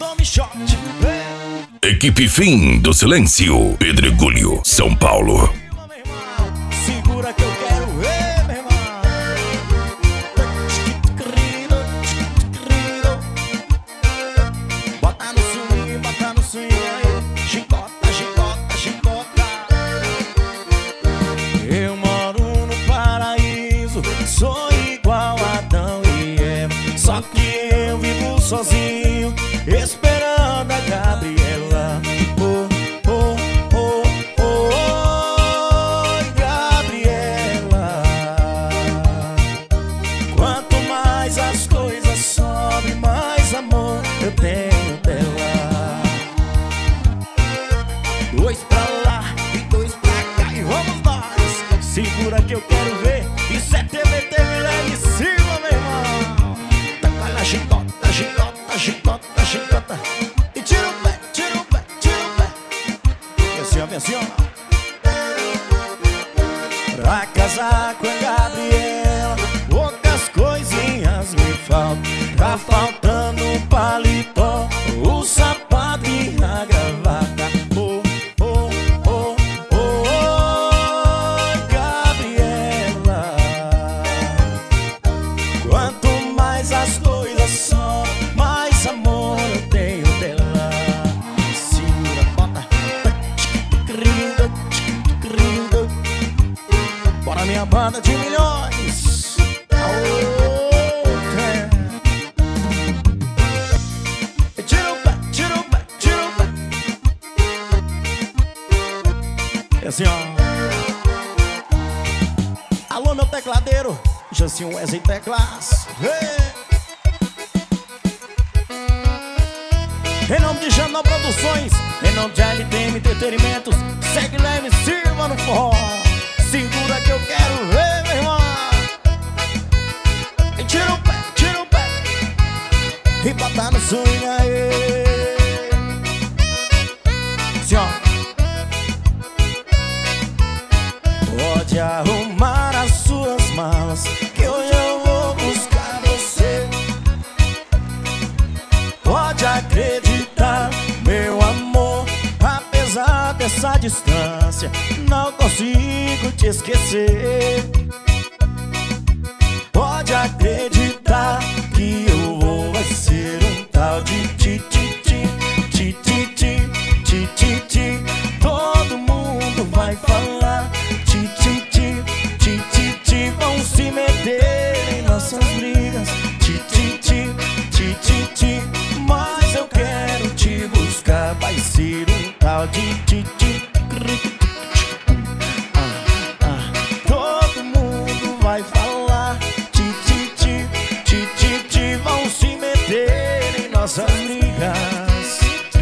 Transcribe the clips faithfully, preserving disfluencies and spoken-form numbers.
tome shot. Equipe Fim do Silêncio, Pedregulho, São Paulo. Segura que eu quero ver, meu irmão. Bota no swing, bota no swing aí. Chicota, chicota, chicota. Eu moro no paraíso, sou igual a Adão e Eva. Só que eu vivo sozinho, esperando a Gabriela. Oh, oh, oh, oh, oh, Gabriela. Quanto mais as coisas sobem, mais amor eu tenho dela. Dois pra lá e dois pra cá e vamos nós. Segura que eu quero ver. Isso é T B T Guilherme Silva, meu irmão. Taca na chicota, chicota, chicota, chicota. E tira o pé, tira o pé, tira o pé. Vem assim, ó, vem assim, ó. Pra casar com a Gabriela, poucas coisinhas me faltam. Tá faltando um paletó, o sapato e a gravata. Oh, oh, oh, oh, oh, Gabriela. Quanto mais as coisas são, mais amor eu tenho dela. Segura, bota. Bora minha banda de milhões. Aô, é. Tira o pé, tira o pé, tira o pé. É assim, ó. Alô, meu tecladeiro, Jancinho Wesley Teclas. Hey. Em nome de Janão Produções, em nome de L T M Entretenimentos, segue Guilherme Silva no forró. Segura que eu quero ver, meu irmão. E tira o pé, tira o pé. E bota no swing aí. Assim, ó. Pode arrumar as suas malas, que hoje eu vou buscar você. Pode acreditar, meu amor, apesar dessa distância, não consigo te esquecer. Pode acreditar que eu vou vai ser um tal de ti, ti, ti, ti, ti, ti, ti, ti, ti. Todo mundo vai falar ti, ti, ti, ti, ti, ti. Vão se meter em nossas brigas ti, ti, ti, ti, ti, ti. Mas eu quero te buscar, vai ser um tal de ti, ti. Ah, ah. Todo mundo vai falar ti, ti, ti, ti, ti, ti. Vão se meter em nossas brigas,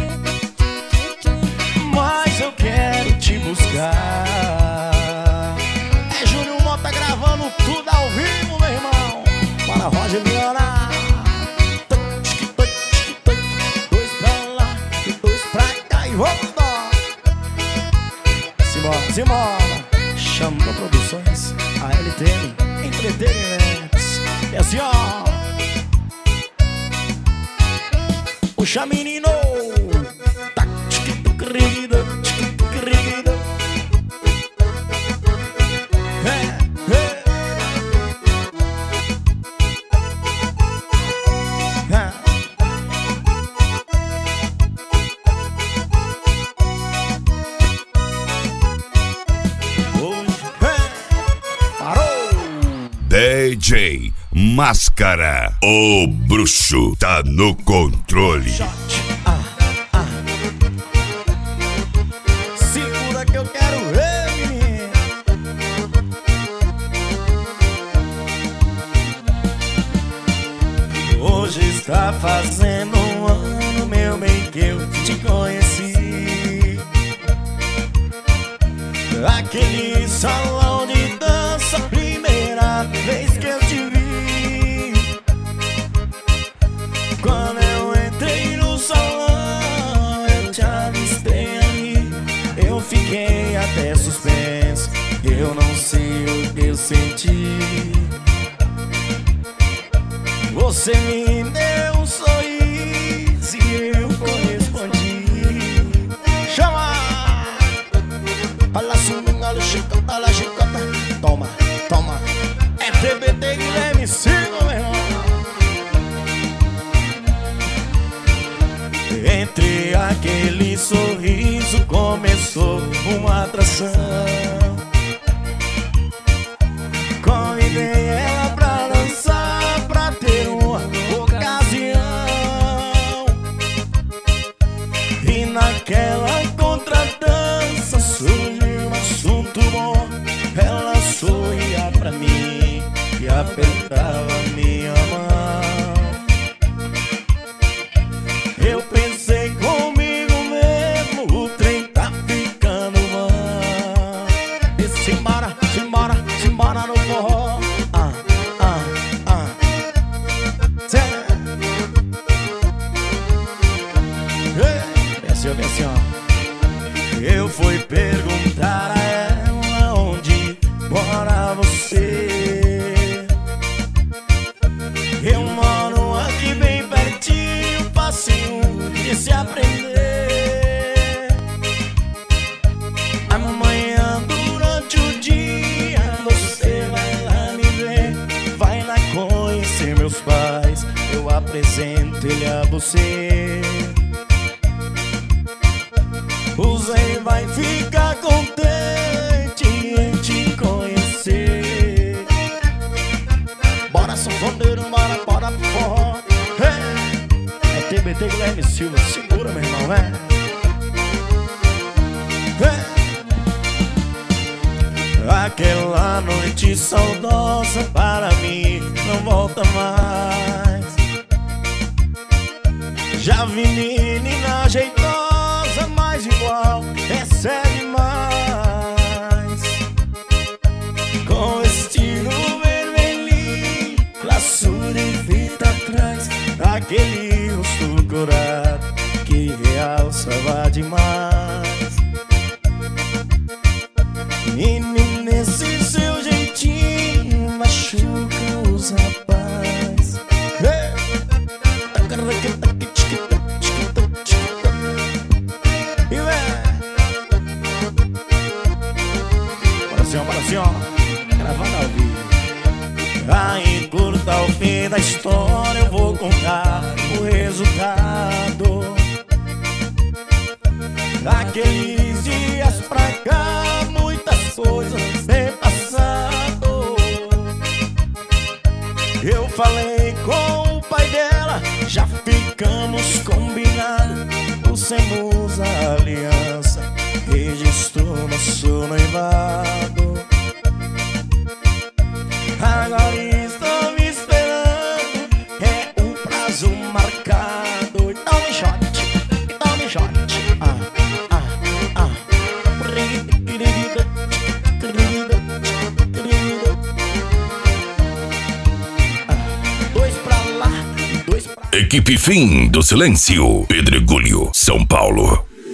mas eu quero te buscar. É Júnior Mota gravando tudo ao vivo, meu irmão. Para Roger Viana. Dois pra lá e dois pra cá e vamos nós. Simbora, simbora. Chama Produções, a L T M Entretenimentos. E assim, ó. Puxa, menino. Tá, tchiquitu, querido, tchiquitu, querido. É, é. É. Hoje, é. Parou. D J Máscara, o bruxo tá no controle. Shot. Ah, ah. Segura que eu quero ver, menino. Hoje está fazendo um ano, meu bem, que eu te conheci. Aquele salão de dança, primeira vez que eu te vi. Quando eu entrei no salão, eu te avistei ali. Eu fiquei até suspenso, eu não sei o que eu senti. Você me deu um sorriso e eu T B T Guilherme Silva, meu irmão. Entre aquele sorriso começou uma atração. Convidei ela pra dançar, pra ter uma ocasião. E naquela contradança surgiu um assunto bom. Ela sorria pra mim e apertava minha mão. Eu pensei comigo mesmo, o trem tá ficando bom. E simbora, simbora, simbora no forró. Ah, ah, ah. Tchê. Desceu, desceu. Eu fui perguntar a ela onde mora você. Eu moro aqui bem pertinho, facinho de se aprender. Amanhã durante o dia você vai lá me ver. Vai lá conhecer meus pais, eu apresento ele a você. O Zé vai ficar contente em te conhecer. Bora sanfoneiro, bora, bora pro forró. Hey! É T B T Guilherme Silva, segura meu irmão, é. Hey! Aquela noite saudosa para mim não volta mais. Já vi menina jeitosa, mas igual essa é demais. Com estilo vermelhinho, laço de fita atrás, aquele rosto corado que realçava demais. E nesse seu jeitinho machuca os rapazes. Hey! Assim, ó, gravando ao vivo. Aí curta o fim da história, eu vou contar o resultado. Daqueles dias pra cá, muitas coisas têm passado. Eu falei com o pai dela, já ficamos combinados. Pusemos a aliança, registrou nosso noivado. Agora estou me esperando, é um prazo marcado. Tome shot, tome shot. Ah, ah, ah. Dois pra lá, dois pra... Equipe Fim do Silêncio, Pedregulho, São Paulo.